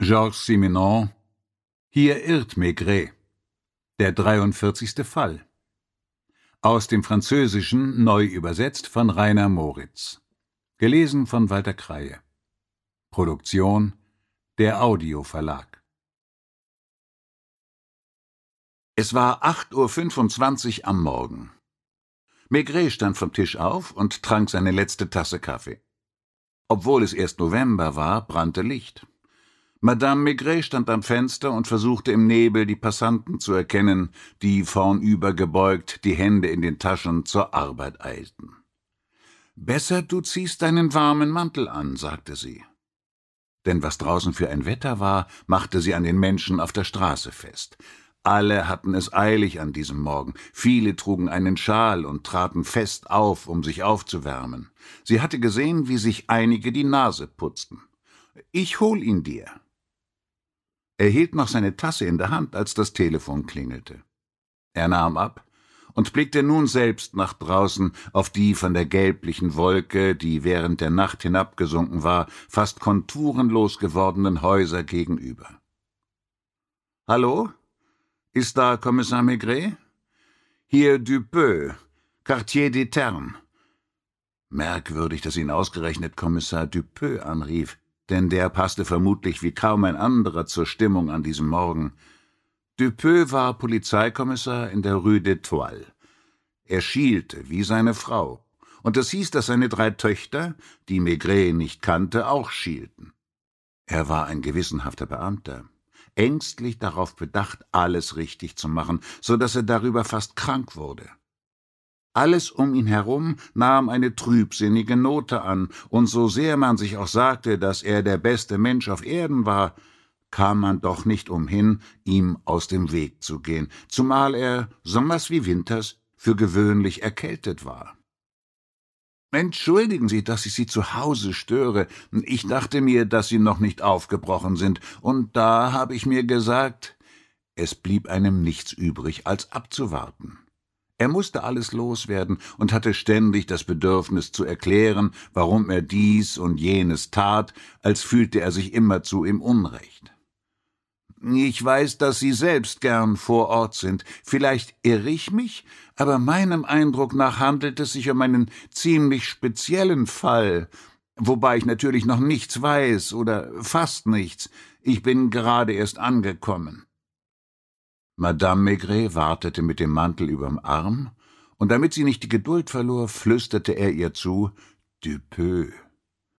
Georges Simenon. Hier irrt Maigret. Der 43. Fall. Aus dem Französischen neu übersetzt von Rainer Moritz. Gelesen von Walter Kreie. Produktion der Audio-Verlag. Es war 8:25 Uhr am Morgen. Maigret stand vom Tisch auf und trank seine letzte Tasse Kaffee. Obwohl es erst November war, brannte Licht. Madame Maigret stand am Fenster und versuchte im Nebel die Passanten zu erkennen, die vornüber gebeugt, die Hände in den Taschen, zur Arbeit eilten. »Besser, du ziehst deinen warmen Mantel an«, sagte sie. Denn was draußen für ein Wetter war, machte sie an den Menschen auf der Straße fest. Alle hatten es eilig an diesem Morgen. Viele trugen einen Schal und traten fest auf, um sich aufzuwärmen. Sie hatte gesehen, wie sich einige die Nase putzten. »Ich hol ihn dir.« Er hielt noch seine Tasse in der Hand, als das Telefon klingelte. Er nahm ab und blickte nun selbst nach draußen auf die von der gelblichen Wolke, die während der Nacht hinabgesunken war, fast konturenlos gewordenen Häuser gegenüber. »Hallo? Ist da Kommissar Maigret? Hier Dupeux, Quartier des Ternes.« Merkwürdig, dass ihn ausgerechnet Kommissar Dupeux anrief, denn der passte vermutlich wie kaum ein anderer zur Stimmung an diesem Morgen. Dupeux war Polizeikommissar in der Rue d'Étoile. Er schielte wie seine Frau, und es hieß, dass seine 3 Töchter, die Maigret nicht kannte, auch schielten. Er war ein gewissenhafter Beamter, ängstlich darauf bedacht, alles richtig zu machen, so dass er darüber fast krank wurde. Alles um ihn herum nahm eine trübsinnige Note an, und so sehr man sich auch sagte, dass er der beste Mensch auf Erden war, kam man doch nicht umhin, ihm aus dem Weg zu gehen, zumal er, sommers wie winters, für gewöhnlich erkältet war. »Entschuldigen Sie, dass ich Sie zu Hause störe. Ich dachte mir, dass Sie noch nicht aufgebrochen sind, und da habe ich mir gesagt...« Es blieb einem nichts übrig, als abzuwarten. Er musste alles loswerden und hatte ständig das Bedürfnis zu erklären, warum er dies und jenes tat, als fühlte er sich immerzu im Unrecht. »Ich weiß, dass Sie selbst gern vor Ort sind. Vielleicht irre ich mich, aber meinem Eindruck nach handelt es sich um einen ziemlich speziellen Fall, wobei ich natürlich noch nichts weiß oder fast nichts. Ich bin gerade erst angekommen.« Madame Maigret wartete mit dem Mantel überm Arm, und damit sie nicht die Geduld verlor, flüsterte er ihr zu: »Dupeux,